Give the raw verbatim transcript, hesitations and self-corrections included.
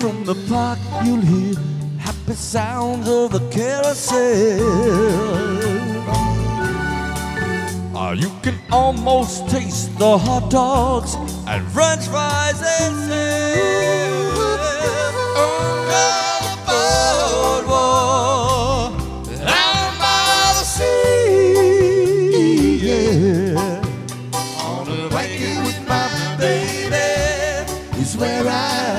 from the park you'll hear happy sounds of the carousel. Uh, you can almost taste the hot dogs and french fries they sell. On the boardwalk, down by the sea, yeah. On the way with my baby is where I